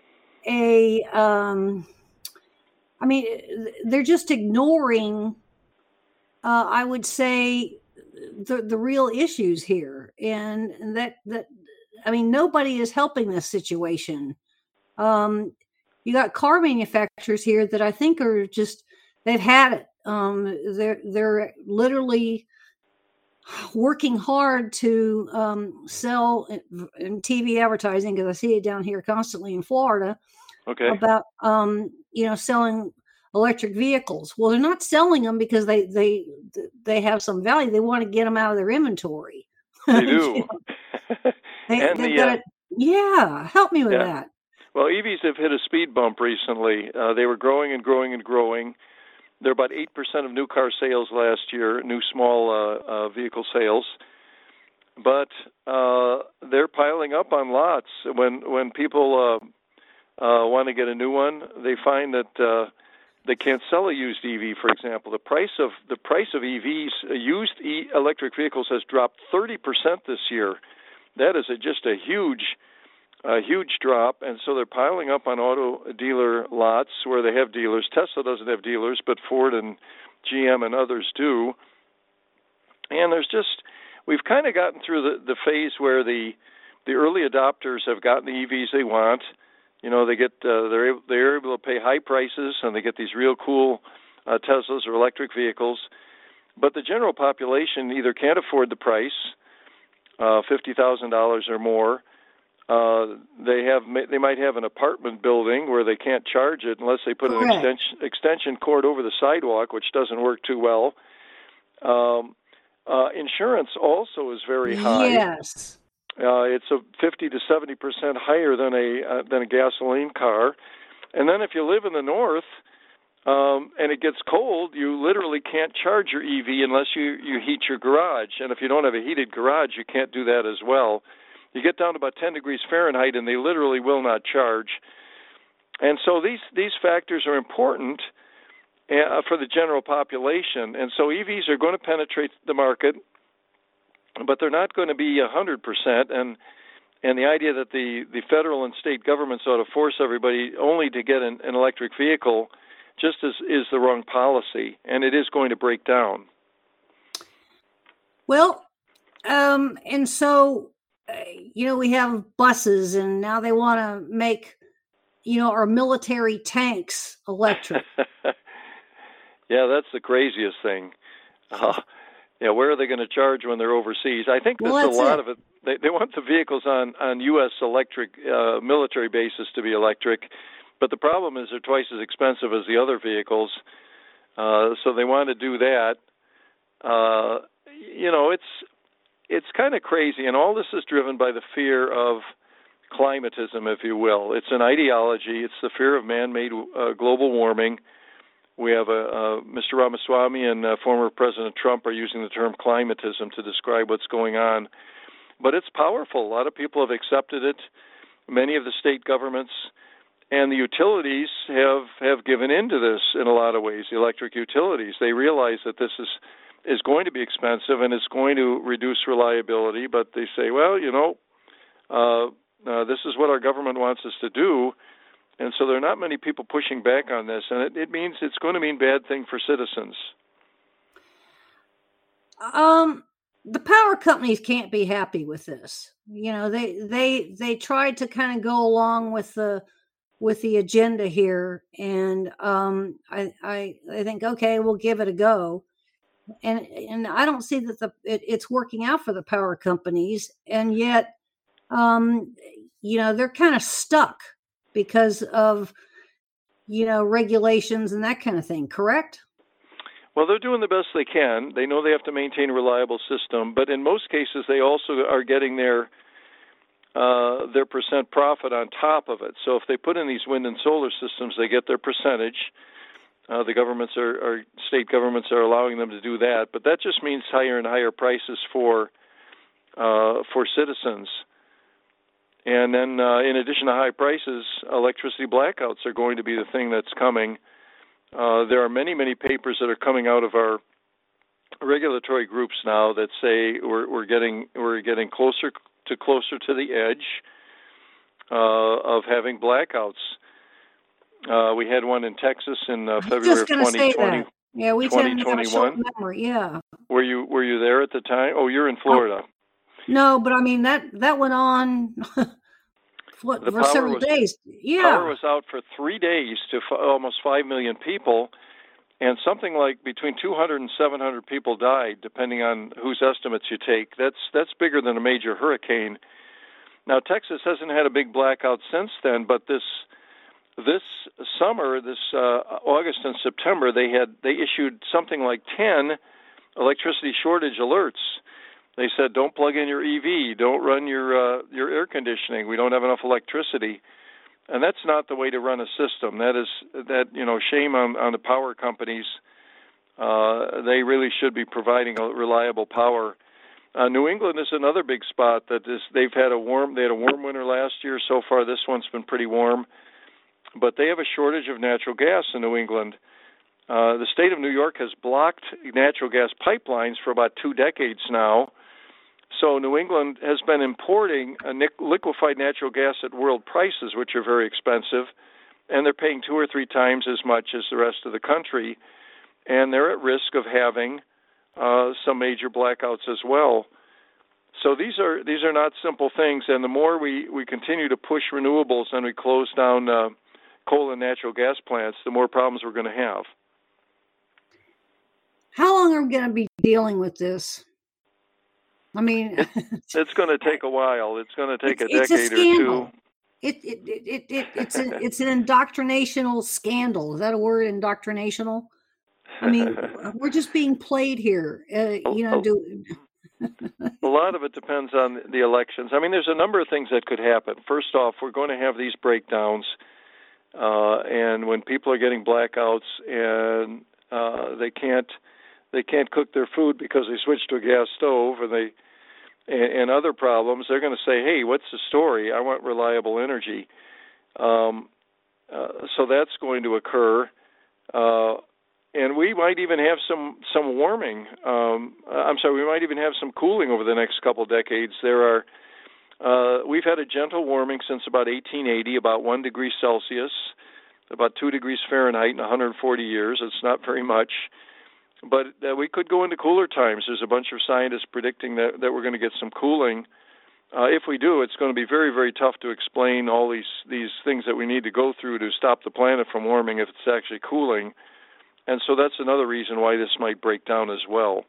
a, um, I mean, they're just ignoring, uh, I would say, the the real issues here, and, and that that I mean, nobody is helping this situation. Um, you got car manufacturers here that I think are just, they've had it. Um, they're they're literally working hard to um, sell in, in T V advertising, because I see it down here constantly in Florida. Okay. About um, you know, selling electric vehicles. Well, they're not selling them because they they they have some value. They want to get them out of their inventory. They do. You know? they, and they've the, got uh, it. Yeah, help me with yeah. that. Well, E Vs have hit a speed bump recently. Uh, they were growing and growing and growing. They're about eight percent of new car sales last year, new small uh, uh, vehicle sales. But uh, they're piling up on lots. When when people uh, uh, want to get a new one, they find that uh, they can't sell a used E V. For example, the price of the price of E Vs, uh, used e- electric vehicles, has dropped thirty percent this year. That is a, just a huge. A huge drop, and so they're piling up on auto dealer lots where they have dealers. Tesla doesn't have dealers, but Ford and G M and others do. And there's just, we've kind of gotten through the, the phase where the the early adopters have gotten the E Vs they want. You know, they get uh, they're able, they're able to pay high prices, and they get these real cool uh, Teslas or electric vehicles. But the general population either can't afford the price, uh, fifty thousand dollars or more. Uh, they have they might have an apartment building where they can't charge it unless they put Correct. an extension extension cord over the sidewalk, which doesn't work too well. Um, uh, insurance also is very high. Yes. Uh, it's a fifty to seventy percent higher than a uh, than a gasoline car. And then if you live in the north um, and it gets cold, you literally can't charge your E V unless you, you heat your garage. And if you don't have a heated garage, you can't do that as well. You get down to about ten degrees Fahrenheit, and they literally will not charge. And so these, these factors are important uh, for the general population. And so E Vs are going to penetrate the market, but they're not going to be one hundred percent. And and the idea that the, the federal and state governments ought to force everybody only to get an, an electric vehicle just is, is the wrong policy, and it is going to break down. Well, um, and so... you know, we have buses, and now they want to make, you know, our military tanks electric. Yeah, that's the craziest thing. Uh, yeah, where are they going to charge when they're overseas? I think well, there's a lot it. of it. They, they want the vehicles on, on U S electric uh, military bases to be electric, but the problem is they're twice as expensive as the other vehicles. Uh, so they want to do that. Uh, you know, it's It's kind of crazy, and all this is driven by the fear of climatism, if you will. It's an ideology. It's the fear of man-made uh, global warming. We have a, uh, Mister Ramaswamy and uh, former President Trump are using the term climatism to describe what's going on. But it's powerful. A lot of people have accepted it. Many of the state governments and the utilities have, have given in to this in a lot of ways, the electric utilities. They realize that this is is going to be expensive and it's going to reduce reliability, but they say, well, you know, uh, uh, this is what our government wants us to do, and so there are not many people pushing back on this, and it, it means it's going to mean bad thing for citizens. Um, the power companies can't be happy with this. You know, they they they tried to kind of go along with the with the agenda here, and um, I I I think okay, we'll give it a go. And and I don't see that the it, it's working out for the power companies, and yet, um, you know, they're kind of stuck because of, you know, regulations and that kind of thing. Correct? Well, they're doing the best they can. They know they have to maintain a reliable system, but in most cases, they also are getting their uh, their percent profit on top of it. So if they put in these wind and solar systems, they get their percentage. Uh, the governments are, or state governments are allowing them to do that, but that just means higher and higher prices for uh, for citizens. And then, uh, in addition to high prices, electricity blackouts are going to be the thing that's coming. Uh, there are many, many papers that are coming out of our regulatory groups now that say we're, we're getting we're getting closer to closer to the edge uh, of having blackouts. Uh, we had one in Texas in uh, February of twenty twenty. Yeah, we tend to have a short memory. Yeah. Were you were you there at the time? Oh, you're in Florida. Oh, no, but I mean that that went on what, for several was, days. Yeah. Power was out for three days to f- almost five million people, and something like between two hundred and seven hundred people died, depending on whose estimates you take. That's that's bigger than a major hurricane. Now, Texas hasn't had a big blackout since then, but this this summer, this uh, August and September, they had they issued something like ten electricity shortage alerts. They said, don't plug in your E V, don't run your uh, your air conditioning. We don't have enough electricity, and that's not the way to run a system. That is that you know, shame on, on the power companies. Uh, they really should be providing a reliable power. Uh, New England is another big spot that is. They've had a warm. They had a warm winter last year. So far, this one's been pretty warm, but they have a shortage of natural gas in New England. Uh, the state of New York has blocked natural gas pipelines for about two decades now. So New England has been importing a liquefied natural gas at world prices, which are very expensive, and they're paying two or three times as much as the rest of the country, and they're at risk of having uh, some major blackouts as well. So these are these are not simple things, and the more we, we continue to push renewables and we close down uh, coal and natural gas plants, the more problems we're going to have. How long are we going to be dealing with this? I mean, it, it's going to take a while. It's going to take it's, a decade a or two. It, it, it, it, it, it's, a, it's an indoctrinational scandal. Is that a word, indoctrinational? I mean, we're just being played here. Uh, you know, do. A lot of it depends on the elections. I mean, there's a number of things that could happen. First off, we're going to have these breakdowns, uh, and when people are getting blackouts and uh, they can't they can't cook their food because they switched to a gas stove, and they and, and other problems, they're going to say, "Hey, what's the story? I want reliable energy." Um, uh, so that's going to occur. Uh, And we might even have some, some warming. Um, I'm sorry, we might even have some cooling over the next couple decades. There are, uh, we've had a gentle warming since about eighteen eighty, about one degree Celsius, about two degrees Fahrenheit in one hundred forty years. It's not very much. But uh, we could go into cooler times. There's a bunch of scientists predicting that, that we're going to get some cooling. Uh, if we do, it's going to be very, very tough to explain all these, these things that we need to go through to stop the planet from warming if it's actually cooling. And so that's another reason why this might break down as well.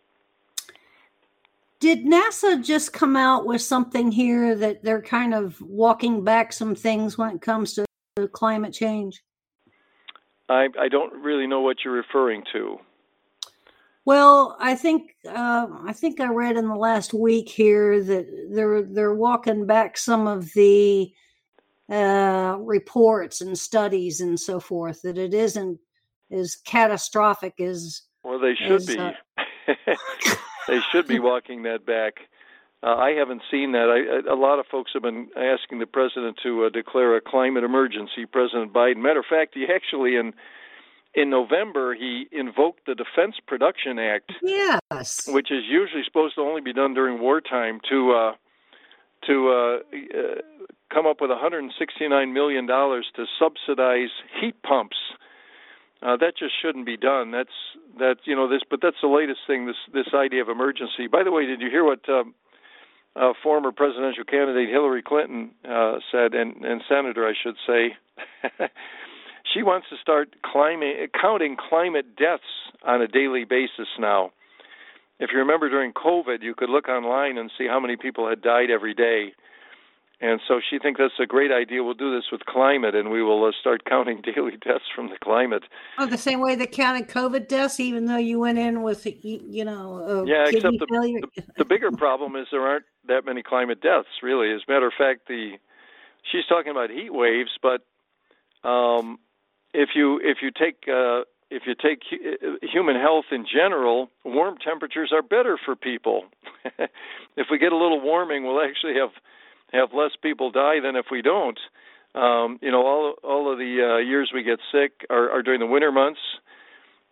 Did NASA just come out with something here that they're kind of walking back some things when it comes to climate change? I, I don't really know what you're referring to. Well, I think uh, I think I read in the last week here that they're they're walking back some of the uh, reports and studies and so forth, that it isn't as catastrophic as well they should as, be. Uh, they should be walking that back. Uh, I haven't seen that. I, a lot of folks have been asking the president to uh, declare a climate emergency. President Biden, matter of fact, he actually in in November he invoked the Defense Production Act, yes, which is usually supposed to only be done during wartime, to uh, to uh, uh, come up with one hundred sixty-nine million dollars to subsidize heat pumps. Uh, that just shouldn't be done. That's that you know this, but that's the latest thing. This this idea of emergency. By the way, did you hear what um, uh, former presidential candidate Hillary Clinton uh, said, and, and senator, I should say? She wants to start climate, counting climate deaths on a daily basis now. If you remember, during COVID, you could look online and see how many people had died every day. And so she thinks that's a great idea. We'll do this with climate, and we will uh, start counting daily deaths from the climate. Oh, the same way they counted COVID deaths, even though you went in with, you know, a yeah. kidney Except the, failure. the the bigger problem is there aren't that many climate deaths, really. As a matter of fact, the she's talking about heat waves, but um, if you if you take uh, if you take hu- human health in general, warm temperatures are better for people. If we get a little warming, we'll actually have have less people die than if we don't. Um, you know, all all of the uh, years we get sick are, are during the winter months.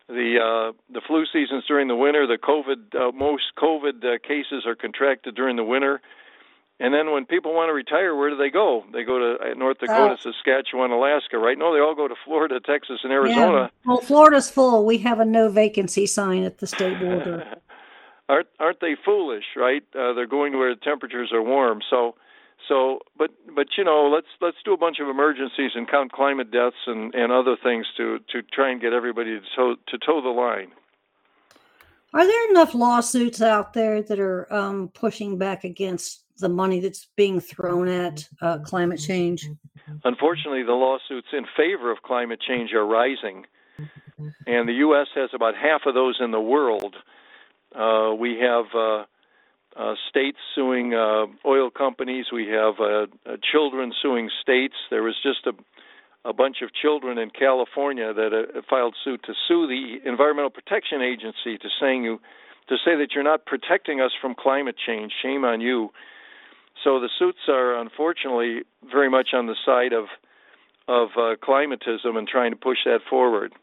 the uh, the flu season's during the winter. The COVID uh, most COVID uh, cases are contracted during the winter. And then when people want to retire, where do they go? They go to North Dakota, oh. Saskatchewan, Alaska, right? No, they all go to Florida, Texas, and Arizona. Yeah. Well, Florida's full. We have a no vacancy sign at the state border. aren't aren't they foolish, right? Uh, they're going to where the temperatures are warm. So, so, but but you know, let's let's do a bunch of emergencies and count climate deaths and, and other things to to try and get everybody to toe, to toe the line. Are there enough lawsuits out there that are um, pushing back against the money that's being thrown at uh, climate change? Unfortunately, the lawsuits in favor of climate change are rising, and the U S has about half of those in the world. Uh, we have uh, uh, states suing uh, oil companies. We have uh, uh, children suing states. There was just a, a bunch of children in California that uh, filed suit to sue the Environmental Protection Agency to saying you to say that you're not protecting us from climate change. Shame on you. So the suits are unfortunately very much on the side of of uh, climatism and trying to push that forward.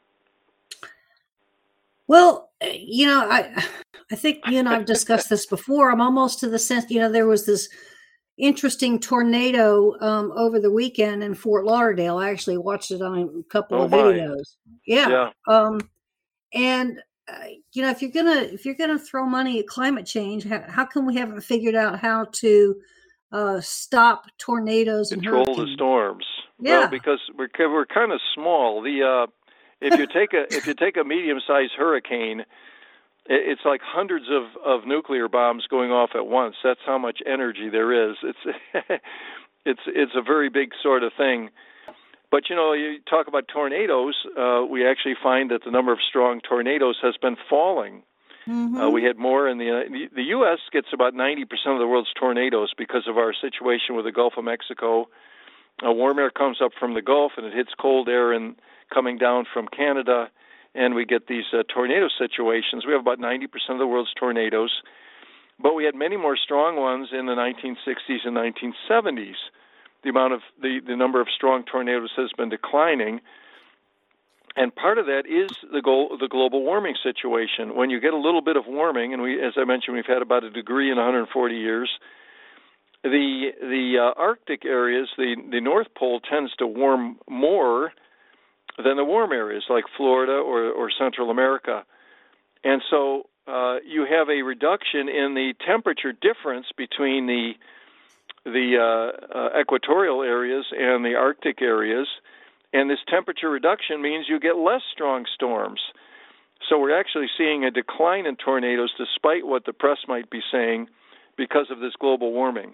Well, you know, I I think you and I've discussed this before. I'm almost to the sense, you know, there was this interesting tornado um, over the weekend in Fort Lauderdale. I actually watched it on a couple oh of my. videos. Yeah. yeah. Um, and uh, you know, if you're gonna if you're gonna throw money at climate change, how, how come we haven't figured out how to Uh, stop tornadoes and control hurricanes? the storms? Yeah. Well, because we're we're kind of small. The uh, if you take a if you take a medium-sized hurricane, it's like hundreds of, of nuclear bombs going off at once. That's how much energy there is. It's it's it's a very big sort of thing. But you know, you talk about tornadoes. Uh, we actually find that the number of strong tornadoes has been falling. Mm-hmm. Uh, we had more in the the U S gets about ninety percent of the world's tornadoes because of our situation with the Gulf of Mexico. Uh, warm air comes up from the Gulf and it hits cold air and coming down from Canada, and we get these uh, tornado situations. We have about ninety percent of the world's tornadoes, but we had many more strong ones in the nineteen sixties and nineteen seventies. The amount of the, the number of strong tornadoes has been declining. And part of that is the goal, the global warming situation. When you get a little bit of warming, and we, as I mentioned, we've had about a degree in one hundred forty years. The the uh, Arctic areas, the the North Pole tends to warm more than the warm areas like Florida or or Central America, and so uh, you have a reduction in the temperature difference between the the uh, uh, equatorial areas and the Arctic areas. And this temperature reduction means you get less strong storms. So we're actually seeing a decline in tornadoes despite what the press might be saying because of this global warming.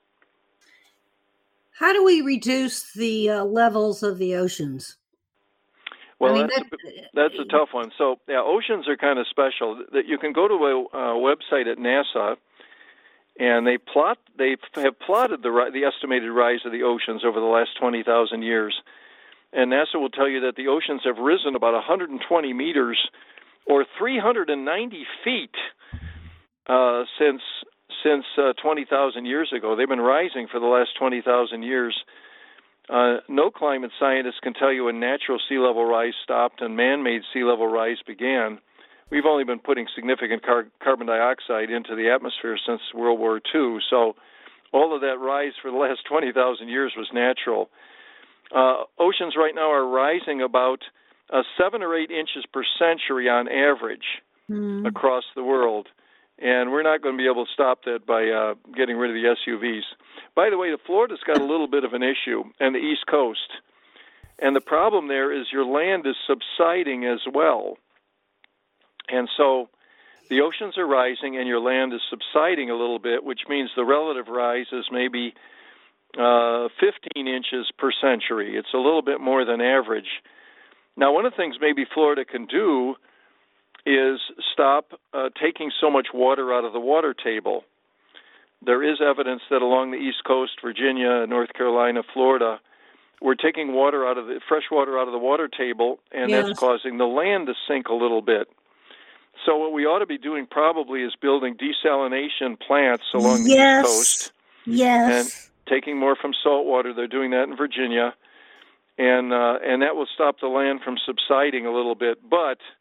How do we reduce the uh, levels of the oceans? Well, I mean, that's, that, a, that's a tough one. So, yeah, oceans are kind of special. That you can go to a uh, website at NASA, and they plot they have plotted the the estimated rise of the oceans over the last twenty thousand years. And NASA will tell you that the oceans have risen about one hundred twenty meters, or three hundred ninety feet, uh, since since uh, twenty thousand years ago. They've been rising for the last twenty thousand years. Uh, no climate scientist can tell you when natural sea level rise stopped and man-made sea level rise began. We've only been putting significant car- carbon dioxide into the atmosphere since World War Two. So all of that rise for the last twenty thousand years was natural. Uh, oceans right now are rising about uh, seven or eight inches per century on average mm. across the world. And we're not going to be able to stop that by uh, getting rid of the S U Vs. By the way, Florida's got a little bit of an issue, and the East Coast. And the problem there is your land is subsiding as well. And so the oceans are rising and your land is subsiding a little bit, which means the relative rise is maybe Uh, fifteen inches per century. It's a little bit more than average. Now, one of the things maybe Florida can do is stop uh, taking so much water out of the water table. There is evidence that along the East Coast, Virginia, North Carolina, Florida, we're taking water out of the fresh water out of the water table, and yes. that's causing the land to sink a little bit. So what we ought to be doing probably is building desalination plants along the yes. East Coast. Yes. And taking more from salt water. They're doing that in Virginia, and uh, and that will stop the land from subsiding a little bit. But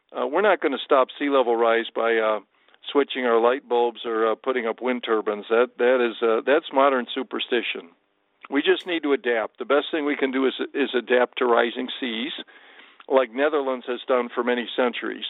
uh, we're not going to stop sea level rise by uh, switching our light bulbs or uh, putting up wind turbines. That that is uh, that's modern superstition. We just need to adapt. The best thing we can do is is adapt to rising seas, like Netherlands has done for many centuries.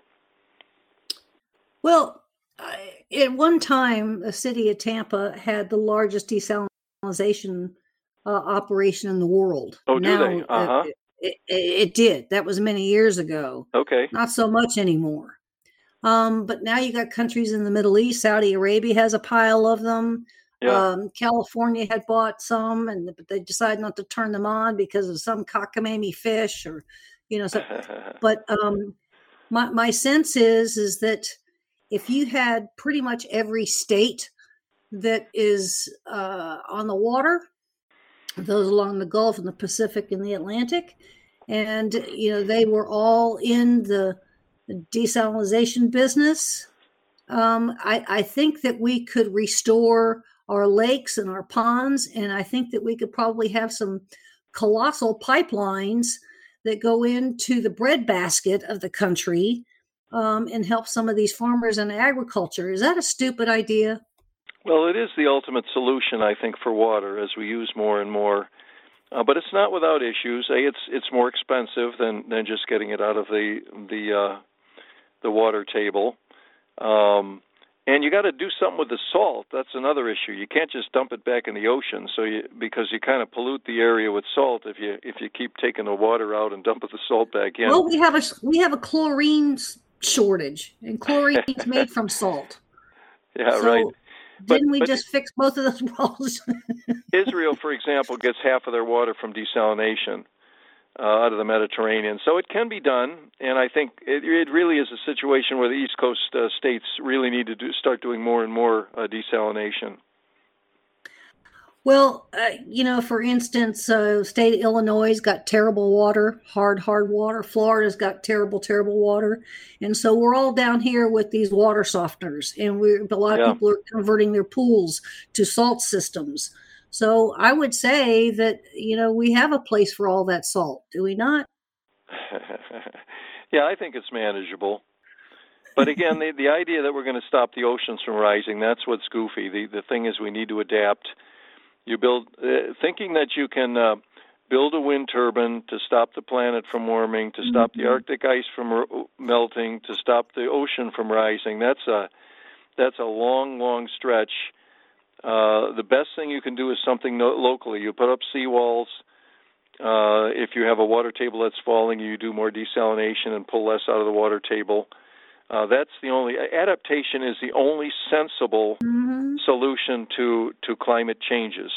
Well, at one time, the city of Tampa had the largest desalination uh, operation in the world. Oh, do now, they? Uh-huh. Uh, it, it, it did. That was many years ago. Okay. Not so much anymore. Um, but now you got countries in the Middle East. Saudi Arabia has a pile of them. Yeah. Um, California had bought some, and but they decided not to turn them on because of some cockamamie fish, or you know. So, but um, my my sense is is that if you had pretty much every state that is uh, on the water, those along the Gulf and the Pacific and the Atlantic, and you know they were all in the, the desalination business, um, I, I think that we could restore our lakes and our ponds, and I think that we could probably have some colossal pipelines that go into the breadbasket of the country um, and help some of these farmers in agriculture. Is that a stupid idea? Well, it is the ultimate solution, I think, for water as we use more and more. Uh, but it's not without issues. A, it's it's more expensive than, than just getting it out of the the uh, the water table. Um, and you got to do something with the salt. That's another issue. You can't just dump it back in the ocean, so you, because you kind of pollute the area with salt if you if you keep taking the water out and dumping the salt back in. Well, we have a we have a chlorine shortage, and chlorine is made from salt. Yeah, so right. Didn't but, we but just fix both of those problems? Israel, for example, gets half of their water from desalination uh, out of the Mediterranean. So it can be done, and I think it, it really is a situation where the East Coast uh, states really need to do, start doing more and more uh, desalination. Well, uh, you know, for instance, uh, state of Illinois has got terrible water, hard, hard water. Florida's got terrible, terrible water. And so we're all down here with these water softeners. And we're, a lot of Yeah. people are converting their pools to salt systems. So I would say that, you know, we have a place for all that salt, do we not? Yeah, I think it's manageable. But again, the, the idea that we're going to stop the oceans from rising, that's what's goofy. The, the thing is we need to adapt. You build, uh, thinking that you can uh, build a wind turbine to stop the planet from warming, to stop Mm-hmm. the Arctic ice from r- melting, to stop the ocean from rising. That's a that's a long, long stretch. Uh, the best thing you can do is something no- locally. You put up seawalls. Uh, if you have a water table that's falling, you do more desalination and pull less out of the water table. Uh, that's the only adaptation is the only sensible Mm-hmm. solution to, to climate changes.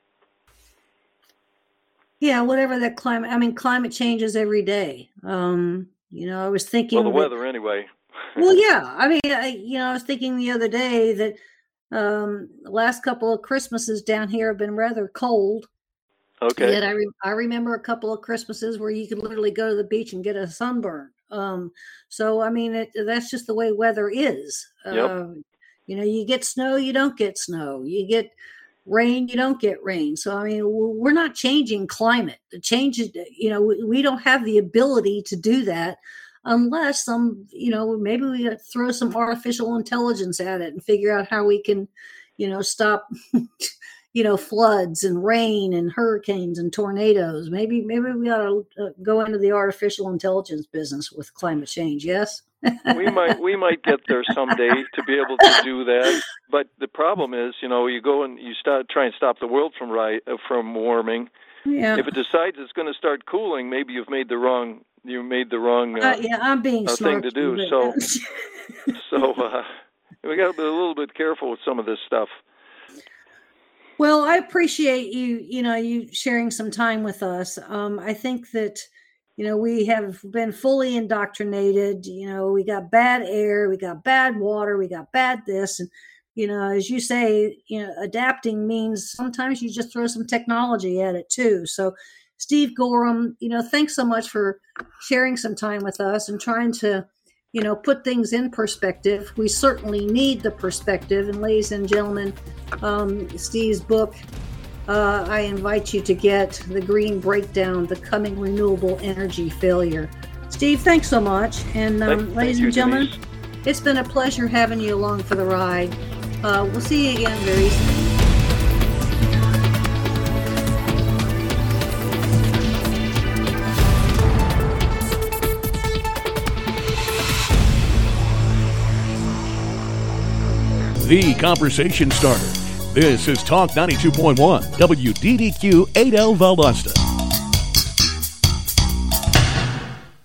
Yeah, whatever that climate, I mean, climate changes every day. Um, you know, I was thinking. Well, the that- weather anyway. Well, yeah. I mean, I, you know, I was thinking the other day that um, the last couple of Christmases down here have been rather cold. Okay. Yet I re- I remember a couple of Christmases where you could literally go to the beach and get a sunburn. Um, so I mean, it, that's just the way weather is. Yep. Um, you know, you get snow, you don't get snow. You get rain, you don't get rain. So I mean, w- we're not changing climate. The change is, you know, we, we don't have the ability to do that unless some, you know, maybe we gotta throw some artificial intelligence at it and figure out how we can, you know, stop. you know, floods and rain and hurricanes and tornadoes. Maybe, maybe we ought to uh, go into the artificial intelligence business with climate change. Yes. we might we might get there someday to be able to do that. But the problem is, you know, you go and you start try and stop the world from ri- uh, from warming. Yeah. If it decides it's going to start cooling, maybe you've made the wrong you made the wrong uh, uh, yeah, I'm being uh, thing to snarky, do. but- So so uh, we got to be a little bit careful with some of this stuff. Well, I appreciate you, you know, you sharing some time with us. Um, I think that, you know, we have been fully indoctrinated. You know, we got bad air, we got bad water, we got bad this. And, you know, as you say, you know, adapting means sometimes you just throw some technology at it too. So, Steve Gorham, you know, thanks so much for sharing some time with us and trying to, you know, put things in perspective. We certainly need the perspective. And ladies and gentlemen, um, Steve's book, uh, I invite you to get The Green Breakdown, The Coming Renewable Energy Failure. Steve, thanks so much. And um, Thank- ladies thank you, and gentlemen, Denise. it's been a pleasure having you along for the ride. Uh, we'll see you again very soon. The conversation starter. This is Talk ninety-two point one W D D Q eight L Valdosta.